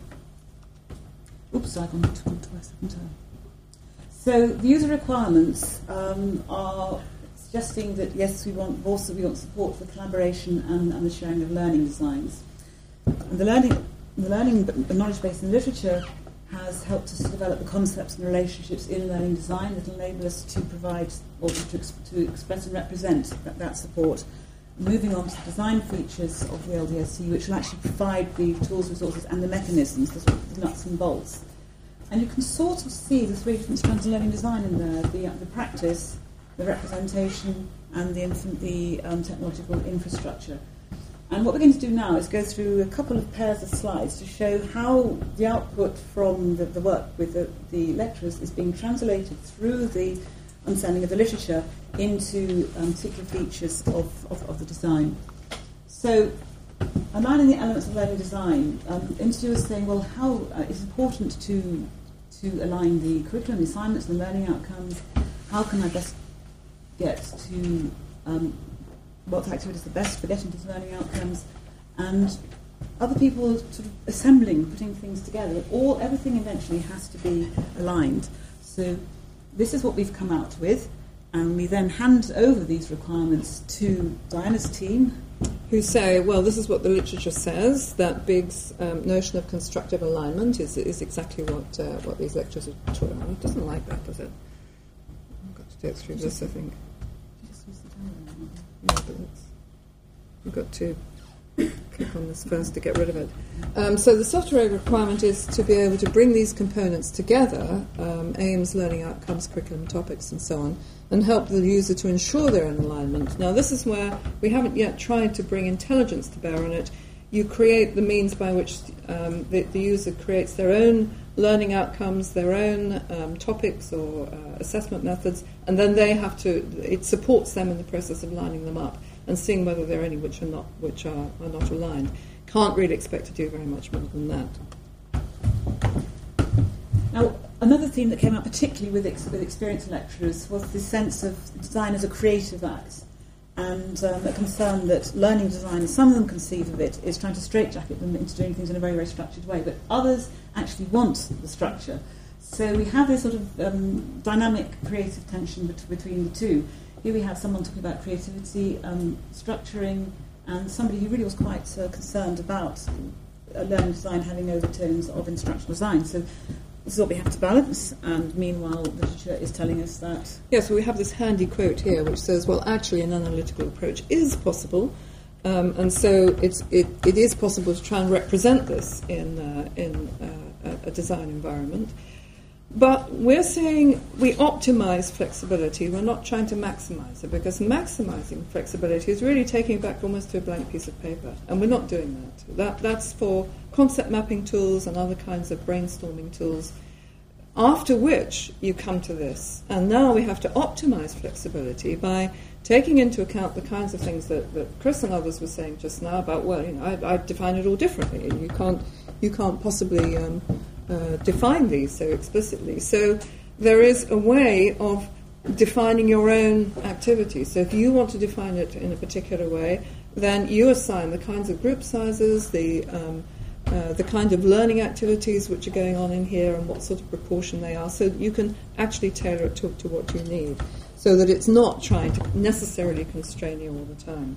Oops, I've gone to, to my second term. So the user requirements um, are suggesting that yes, we want also we want support for collaboration and, and the sharing of learning designs. And the learning, the learning, the knowledge base in literature has helped us to develop the concepts and relationships in learning design that enable us to provide or to, ex- to express and represent that, that support. Moving on to the design features of the L D S C, which will actually provide the tools, resources, and the mechanisms, the, sort of the nuts and bolts. And you can sort of see the three different strands of learning design in there: the, uh, the practice, the representation, and the, inf- the um, technological infrastructure. And what we're going to do now is go through a couple of pairs of slides to show how the output from the, the work with the, the lecturers is being translated through the understanding of the literature into um, particular features of, of, of the design. So, aligning the elements of learning design, um, interviewers saying, well, how uh, it's important to to align the curriculum, the assignments, the learning outcomes. How can I best get to um, what activity is the best for getting to the learning outcomes? And other people sort of assembling, putting things together. All everything eventually has to be aligned. So this is what we've come out with, and we then hand over these requirements to Diana's team, who say, well, this is what the literature says, that Big's um, notion of constructive alignment is is exactly what uh, what these lectures are taught on. It doesn't like that, does it? I've got to do it through this, I think. Yeah, but it's, you've got to click on this first to get rid of it. Um, so the software requirement is to be able to bring these components together, um, aims, learning outcomes, curriculum topics, and so on, and help the user to ensure they're in alignment. Now, this is where we haven't yet tried to bring intelligence to bear on it. You create the means by which um, the, the user creates their own learning outcomes, their own um, topics or uh, assessment methods, and then they have to, it supports them in the process of lining them up and seeing whether there are any which are not, which are, are not aligned. Can't really expect to do very much more than that. Now, another theme that came out particularly with, ex- with experienced lecturers was the sense of design as a creative act, and um, a concern that learning design, some of them conceive of it, is trying to straitjacket them into doing things in a very, very structured way, but others actually want the structure. So we have this sort of um, dynamic creative tension bet- between the two. Here we have someone talking about creativity, um, structuring, and somebody who really was quite uh, concerned about uh, learning design having overtones of instructional design. So this is what we have to balance, and meanwhile literature is telling us that... Yes, we have this handy quote here which says, well, actually an analytical approach is possible, um, and so it's, it, it is possible to try and represent this in, uh, in uh, a, a design environment. But we're saying we optimize flexibility. We're not trying to maximize it, because maximizing flexibility is really taking it back almost to a blank piece of paper, and we're not doing that. That that's for concept mapping tools and other kinds of brainstorming tools, after which you come to this. And now we have to optimize flexibility by taking into account the kinds of things that, that Chris and others were saying just now about, well, you know, I, I define it all differently, and you can't you can't possibly um, uh, define these so explicitly. So there is a way of defining your own activity. So if you want to define it in a particular way, then you assign the kinds of group sizes, the um, uh, the kind of learning activities which are going on in here, and what sort of proportion they are, so that you can actually tailor it to, to what you need, so that it's not trying to necessarily constrain you all the time.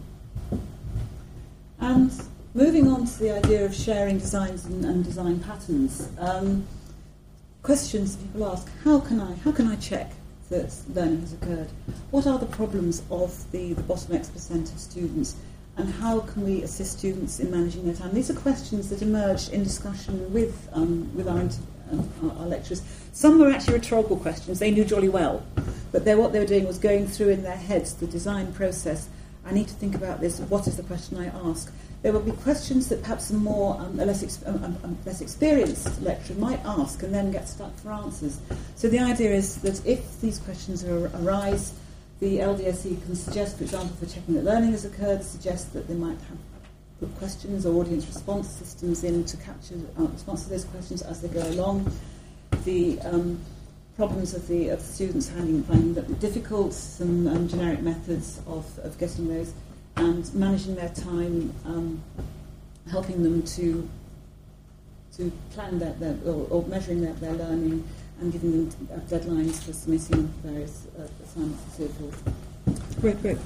And moving on to the idea of sharing designs and, and design patterns, um, questions people ask: How can I how can I check that learning has occurred? What are the problems of the, the bottom X percent of students? And how can we assist students in managing their time? These are questions that emerged in discussion with um, with our, inter- um, our, our lecturers. Some were actually rhetorical questions they knew jolly well, but what they were doing was going through in their heads the design process. I need to think about this. What is the question I ask? There will be questions that perhaps a more um, a less ex- um, um, less experienced lecturer might ask and then get stuck for answers. So the idea is that if these questions are, arise, the L D S E can suggest, for example, for checking that learning has occurred, suggest that they might have put questions or audience response systems in to capture uh, response to those questions as they go along. The um, problems of the of the students finding, finding that difficult, some um, generic methods of, of getting those, and managing their time, um, helping them to to plan their, their or, or measuring their, their learning, and giving them uh, deadlines for submitting various uh, assignments and so forth. Great, great.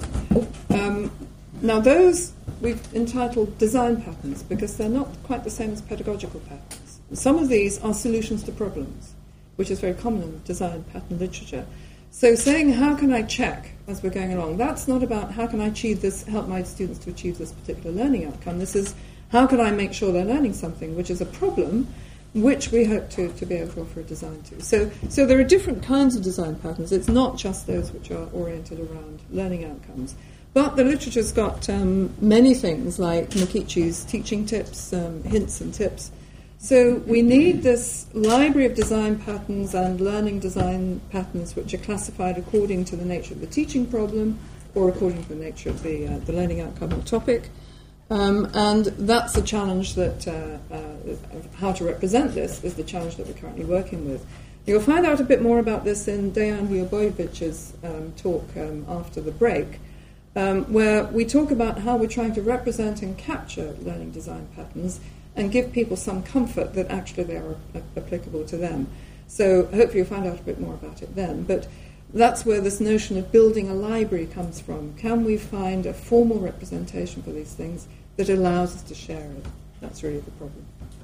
Um, now those we've entitled design patterns because they're not quite the same as pedagogical patterns. Some of these are solutions to problems, which is very common in design pattern literature. So saying, how can I check as we're going along, that's not about how can I achieve this, help my students to achieve this particular learning outcome. This is how can I make sure they're learning something, which is a problem which we hope to, to be able to offer a design to. So, so there are different kinds of design patterns. It's not just those which are oriented around learning outcomes. But the literature's got um, many things like Mikichi's teaching tips, um, hints and tips. So we need this library of design patterns and learning design patterns which are classified according to the nature of the teaching problem or according to the nature of the, uh, the learning outcome or topic. Um, and that's a challenge that, uh, uh, how to represent this is the challenge that we're currently working with. You'll find out a bit more about this in Dejan Ljubojević's um, talk um, after the break, um, where we talk about how we're trying to represent and capture learning design patterns and give people some comfort that actually they are a- applicable to them. So hopefully you'll find out a bit more about it then. But that's where this notion of building a library comes from. Can we find a formal representation for these things that allows us to share it? That's really the problem.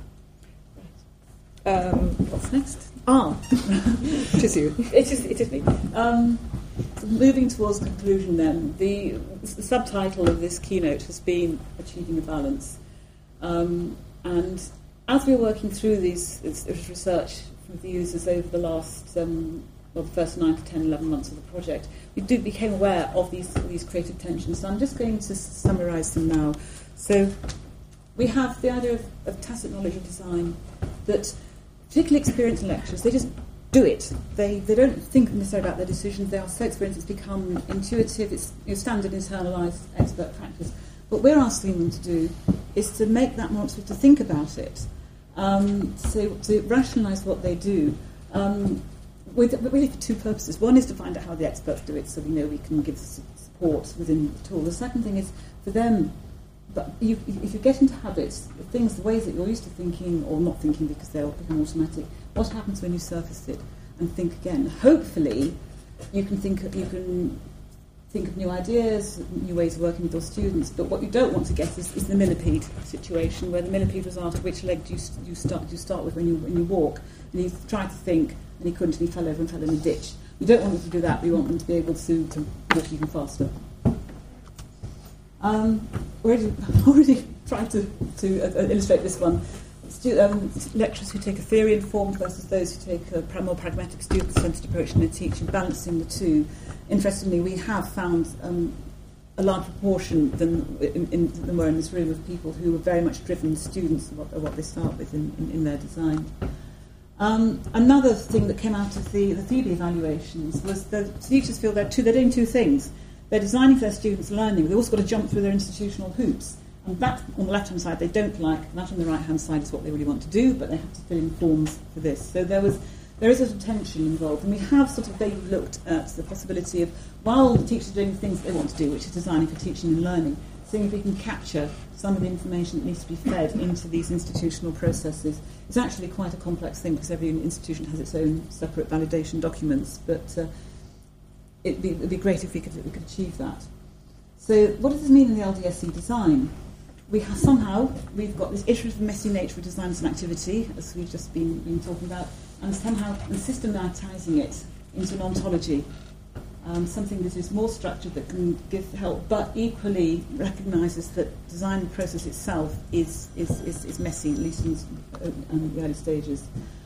Um, What's next? Ah, it is you. It is, it is me. Um, moving towards conclusion then, the, the subtitle of this keynote has been Achieving a Balance. Um, and as we're working through these this, this research with the users over the last um, well, the first nine to ten, eleven months of the project, we do became aware of these these creative tensions. So I'm just going to summarise them now. So we have the idea of, of tacit knowledge of design, that particularly experienced lecturers, they just do it. They they don't think necessarily about their decisions. They are so experienced it's become intuitive. It's you know, standard internalised expert practice. What we're asking them to do is to make that more, to think about it, um, so to rationalise what they do. Um, With, really for two purposes. One is to find out how the experts do it so we know we can give support within the tool. The second thing is for them, but you, if you get into habits, the things, the ways that you're used to thinking or not thinking because they'll become automatic, what happens when you surface it and think again? Hopefully you can think, you can think of new ideas, new ways of working with your students, but what you don't want to get is, is the millipede situation where the millipede was asked which leg do you, you, start, do you start with when you, when you walk, and you try to think and he couldn't, and he fell over and fell in a ditch. We don't want them to do that. We want them to be able to, to walk even faster. Um, already, already tried to, to uh, illustrate this one. stu- um, lecturers who take a theory-informed versus those who take a pra- more pragmatic, student-centred approach in their teaching, balancing the two. Interestingly, we have found um, a large proportion than, in, in, than were in this room of people who were very much driven students of what, of what they start with in, in, in their design. Um, another thing that came out of the, the Phoebe evaluations was that teachers feel they're, two, they're doing two things. They're designing for their students' learning, they've also got to jump through their institutional hoops. And that, on the left-hand side, they don't like. That on the right-hand side is what they really want to do, but they have to fill in forms for this. So there was, there is a sort of tension involved. And we have sort of vaguely looked at the possibility of, while the teachers are doing the things that they want to do, which is designing for teaching and learning, seeing if we can capture some of the information that needs to be fed into these institutional processes. It's actually quite a complex thing because every institution has its own separate validation documents, but uh, it'd, be, it'd be great if we could, if we could achieve that. So what does this mean in the L D S E design? We have somehow, we've got this iterative messy nature of design as an activity, as we've just been, been talking about, and somehow and systematising it into an ontology, um, something that is more structured, that can give help, but equally recognises that design process itself is, is, is, is messy, at least in, in the early stages.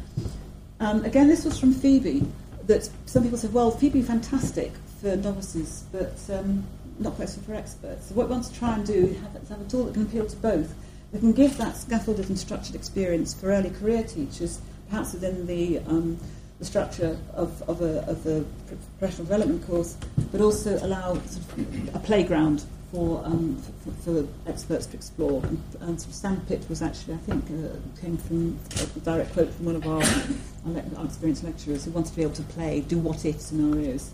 Um, again, this was from Phoebe, that some people said, well, Phoebe fantastic for novices, but um, not quite so for experts. So what we want to try and do is have, have a tool that can appeal to both. We can give that scaffolded and structured experience for early career teachers, perhaps within the, um, the structure of, of, a, of a professional development course, but also allow sort of a playground for, um, for, for experts to explore. And, and sort of Sandpit was actually, I think, uh, came from a direct quote from one of our, our experienced lecturers who wanted to be able to play, do what-if scenarios.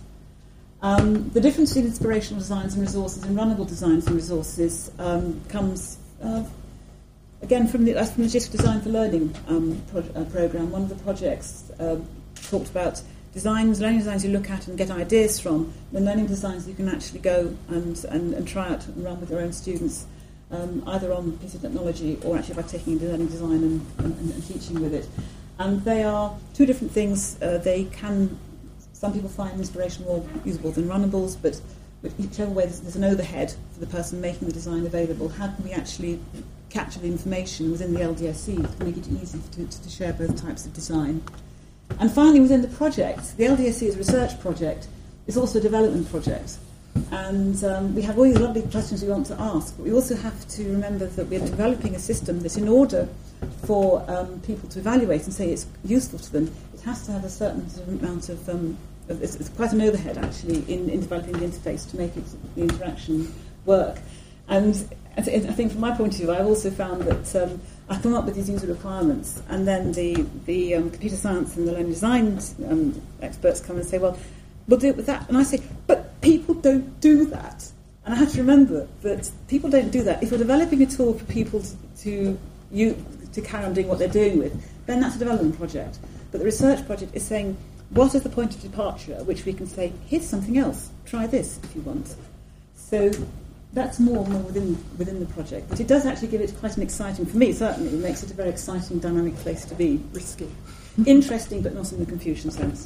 Um, the difference between inspirational designs and resources and runnable designs and resources um, comes, uh, again, from the, uh, from the G I S C Design for Learning um, pro- uh, programme. One of the projects uh, talked about designs, learning designs you look at and get ideas from, and learning designs you can actually go and, and, and try out and run with your own students, um, either on a piece of technology or actually by taking into learning design and, and, and teaching with it. And they are two different things. Uh, they can... Some people find inspiration more usable than runnables, but whichever way, there's, there's an overhead for the person making the design available. How can we actually capture the information within the L D S E to make it easy to, to share both types of design? And finally, within the project, the L D S E is a research project. It's also a development project. And um, we have all these lovely questions we want to ask, but we also have to remember that we're developing a system that in order for um, people to evaluate and say it's useful to them, it has to have a certain sort of amount of... Um, It's, it's quite an overhead, actually, in, in developing the interface to make it, the interaction work. And I, th- I think from my point of view, I've also found that um, I come up with these user requirements, and then the, the um, computer science and the learning design um, experts come and say, well, we'll do it with that. And I say, but people don't do that. And I have to remember that people don't do that. If you're developing a tool for people to, to, you, to carry on doing what they're doing with, then that's a development project. But the research project is saying, what is the point of departure at which we can say, here's something else, try this if you want. So that's more more within within the project. But it does actually give it quite an exciting, for me certainly, it makes it a very exciting, dynamic place to be. Risky. Interesting, but not in the Confucian sense.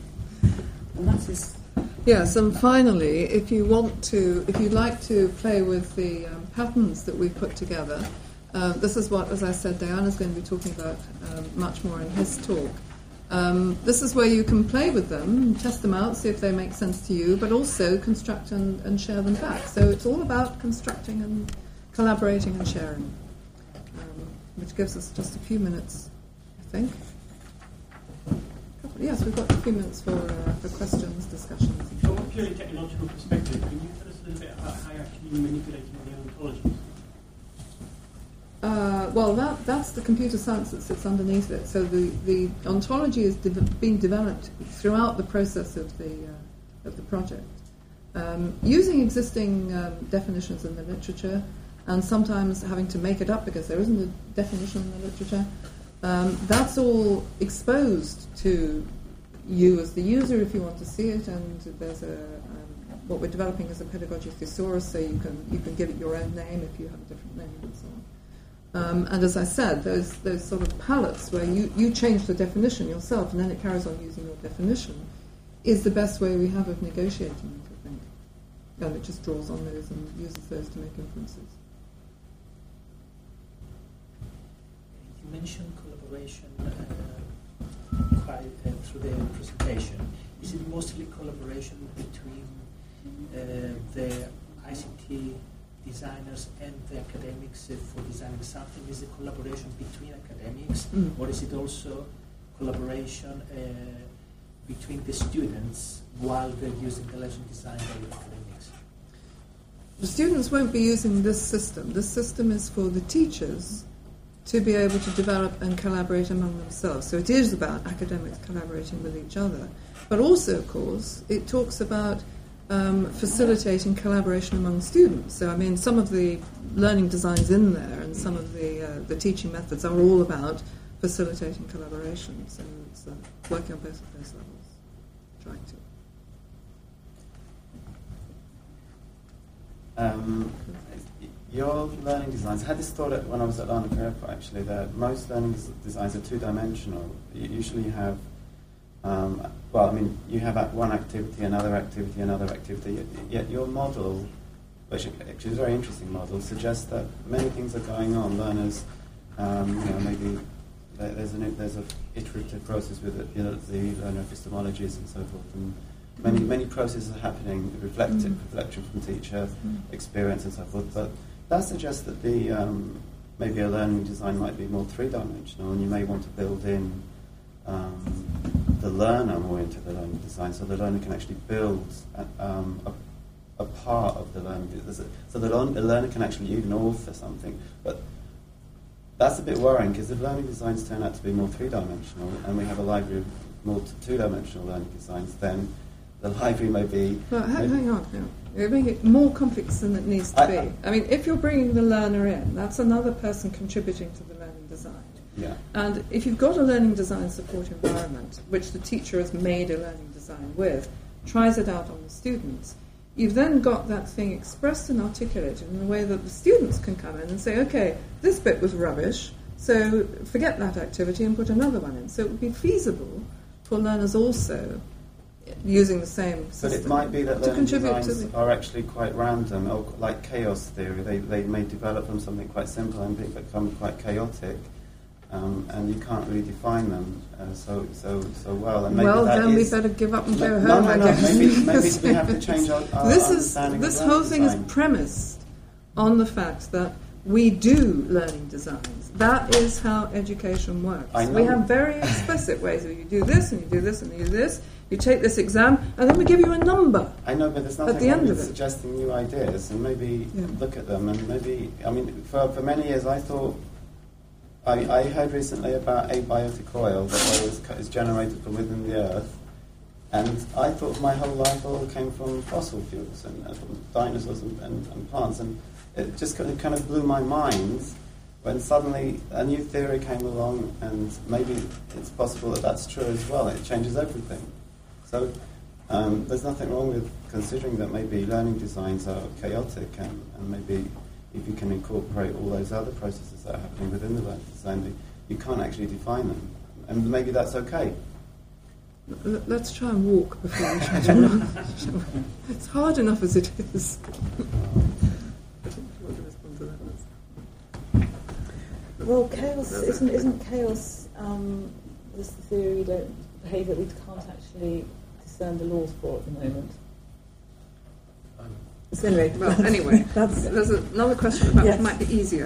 And that is... Yes, and finally, if you want to, if you'd like to play with the um, patterns that we've put together, uh, this is what, as I said, Diana's going to be talking about um, much more in his talk. Um, this is where you can play with them, test them out, see if they make sense to you, but also construct and, and share them back. So it's all about constructing and collaborating and sharing, um, which gives us just a few minutes, I think. Yes, we've got a few minutes for, uh, for questions, discussions. From a purely technological perspective, can you tell us a little bit about how you're actually manipulating the ontologies? Uh, well, that, that's the computer science that sits underneath it. So the, the ontology is de- being developed throughout the process of the uh, of the project, um, using existing um, definitions in the literature, and sometimes having to make it up because there isn't a definition in the literature. Um, that's all exposed to you as the user if you want to see it, and there's a um, what we're developing is a pedagogy thesaurus, so you can you can give it your own name if you have a different name and so on. Um, and as I said, those those sort of palettes where you, you change the definition yourself and then it carries on using your definition is the best way we have of negotiating it, I think. And it just draws on those and uses those to make inferences. Thank you mentioned collaboration uh, quite uh, through the presentation. Is it mostly collaboration between uh, the I C T designers and the academics uh, for designing something? Is it collaboration between academics, mm. or is it also collaboration uh, between the students while they're using the lesson design by the academics? The students won't be using this system. This system is for the teachers to be able to develop and collaborate among themselves. So it is about academics collaborating with each other. But also, of course, it talks about um, facilitating collaboration among students. So, I mean, some of the learning designs in there and some of the, uh, the teaching methods are all about facilitating collaboration. So it's uh, working on both of those levels, trying to. Um, your learning designs, I had this thought at, when I was at Larnaca Airport actually, that most learning designs are two-dimensional. You usually have, um, well, I mean, you have one activity, another activity, another activity, yet your model, which actually is a very interesting model, suggests that many things are going on. Learners, um, you know, maybe there's an there's a iterative process with it, you know, the learner epistemologies and so forth, and many many processes are happening, reflective mm. reflection from teacher mm. experience and so forth. But that suggests that the um, maybe a learning design might be more three-dimensional, and you may want to build in um, the learner more into the learning design, so the learner can actually build a, um, a, a part of the learning. So the learner, the learner can actually even author something, but that's a bit worrying because if learning designs turn out to be more three-dimensional and we have a library of more two-dimensional learning designs, then the library may be... Well, hang, hang on now. You're making it more complex than it needs to I, be. I, I mean, if you're bringing the learner in, that's another person contributing to the learning design. Yeah. And if you've got a learning design support environment, which the teacher has made a learning design with, tries it out on the students, you've then got that thing expressed and articulated in a way that the students can come in and say, okay, this bit was rubbish, so forget that activity and put another one in. So it would be feasible for learners also, using the same system, but it might be that learning designs the... are actually quite random, or like chaos theory. They, they may develop from something quite simple and become quite chaotic. Um, and you can't really define them uh, so so so well. And maybe well, that then is we better give up and no, go no, home. No, no, I guess. maybe, maybe we have to change our, our this understanding is, This of whole thing design. is premised on the fact that we do learning designs. That is how education works. I know. We have very explicit ways where you do this and you do this and you do this. You take this exam and then we give you a number. I know, but there's nothing at the end wrong of with it. suggesting new ideas and maybe yeah. look at them and maybe. I mean, for for many years I thought. I, I heard recently about abiotic oil that is, is generated from within the earth, and I thought my whole life oil came from fossil fuels and uh, from dinosaurs and, and, and plants, and it just kind of, kind of blew my mind when suddenly a new theory came along, and maybe it's possible that that's true as well. It changes everything. So um, there's nothing wrong with considering that maybe learning designs are chaotic, and, and maybe if you can incorporate all those other processes that are happening within the learning design, you can't actually define them. And maybe that's okay. L- let's try and walk before we try to run. It's hard enough as it is. Well, chaos isn't isn't chaos um, just the theory that behaviour that we can't actually discern the laws for at the moment. So anyway, well, anyway, that's, there's another question about yes. It might be easier.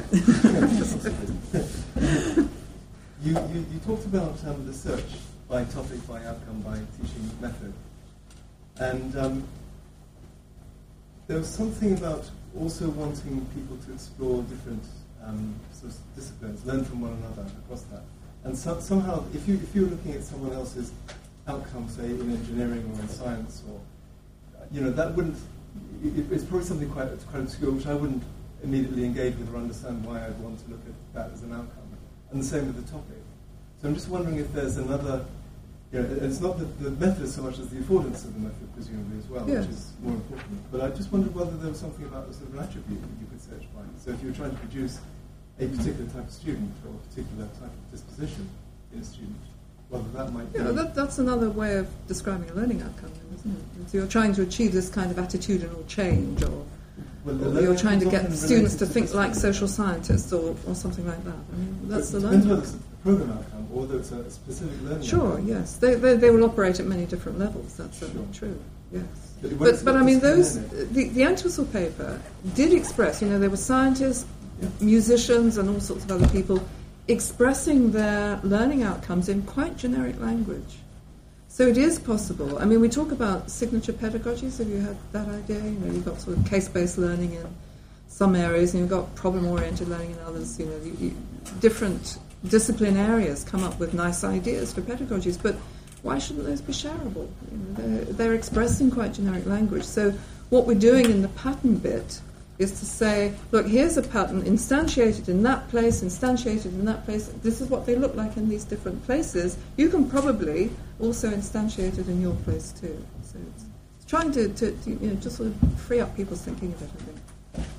you, you you talked about um, the search by topic, by outcome, by teaching method, and um, there was something about also wanting people to explore different um, sort of disciplines, learn from one another across that, and so, somehow, if you if you're looking at someone else's outcome, say in engineering or in science, or you know, that wouldn't. It's probably something quite, quite obscure, which I wouldn't immediately engage with or understand why I'd want to look at that as an outcome. And the same with the topic. So I'm just wondering if there's another, you know, it's not the, the method so much as the affordance of the method, presumably, as well, yes. which is more important. But I just wondered whether there was something about sort of an attribute that you could search by. So if you were trying to produce a particular type of student or a particular type of disposition in a student, whether that might be... Yeah, that, that's another way of describing a learning outcome, isn't it? So you're trying to achieve this kind of attitudinal change or well, you're trying to get students to think like social scientists or, or something like that. I mean, that's the learning. Depends whether it's a program outcome or whether it's a specific learning Sure, outcome. yes. They, they, they will operate at many different levels. That's certainly Sure. true, yes. But, But, but I mean, those the, the Entwistle paper did express, you know, there were scientists, yeah. musicians and all sorts of other people expressing their learning outcomes in quite generic language. So it is possible. I mean, we talk about signature pedagogies. Have you had that idea? You know, you've got sort of case-based learning in some areas, and you've got problem-oriented learning in others. You know, you, you, different discipline areas come up with nice ideas for pedagogies, but why shouldn't those be shareable? You know, they're, they're expressed in quite generic language. So what we're doing in the pattern bit is to say, look, here's a pattern instantiated in that place, instantiated in that place. This is what they look like in these different places. You can probably also instantiate it in your place too. So it's, it's trying to, to, to you know, just sort of free up people's thinking of it, I think.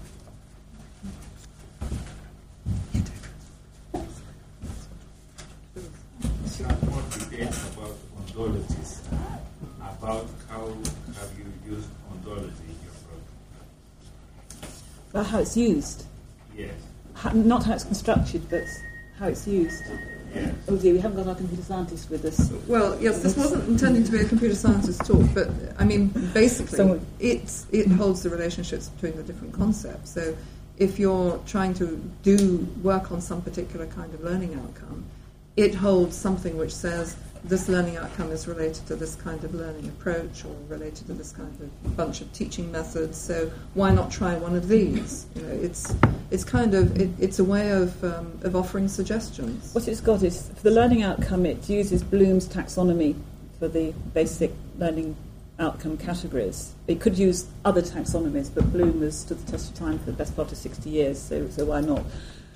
More debate about ontologies, about how have you used ontology in your program? About how it's used. Yes. How, not how it's constructed, but how it's used. Yes. Oh dear, we haven't got our computer scientist with us. Well, yes, this wasn't intending to be a computer scientist talk, but I mean, basically, So- it's, it holds the relationships between the different concepts. So if you're trying to do work on some particular kind of learning outcome, it holds something which says this learning outcome is related to this kind of learning approach or related to this kind of bunch of teaching methods. So why not try one of these? You know, it's it's kind of it, it's a way of um, of offering suggestions. What it's got is, for the learning outcome, it uses Bloom's taxonomy for the basic learning outcome categories. It could use other taxonomies, but Bloom has stood the test of time for the best part of sixty years, so, so why not?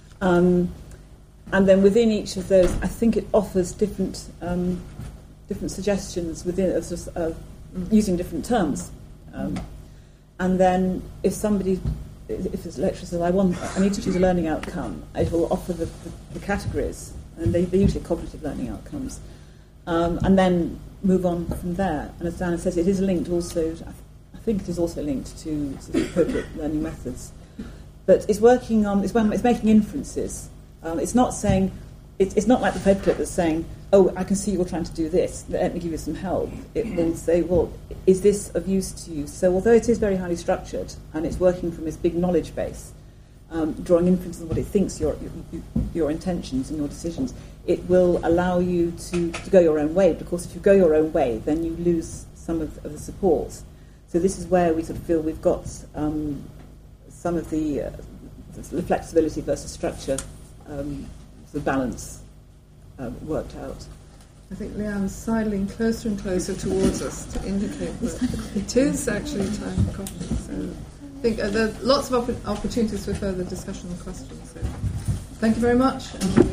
Um, and then within each of those, I think it offers different um, different suggestions within of just, uh, using different terms. Um, and then if somebody, if it's a lecturer says, I want, I need to choose a learning outcome, it will offer the, the, the categories, and they, they're usually cognitive learning outcomes. Um, and then move on from there. And as Diana says, it is linked also, to, I think it is also linked to sort of appropriate learning methods. But it's working on, it's, it's making inferences. Um, it's not saying, it, it's not like the paperclip that's saying, oh, I can see you're trying to do this, let me give you some help. It will say, well, is this of use to you? So although it is very highly structured, and it's working from this big knowledge base, um, drawing inferences on what it thinks your, your, your intentions and your decisions, it will allow you to, to go your own way. But of course, if you go your own way, then you lose some of, of the support. So this is where we sort of feel we've got um, some of the, uh, the flexibility versus structure, um, the balance uh, worked out. I think Leanne's sidling closer and closer towards us to indicate that it is actually time for coffee. So I think uh, there are lots of opp- opportunities for further discussion and questions. So thank you very much. And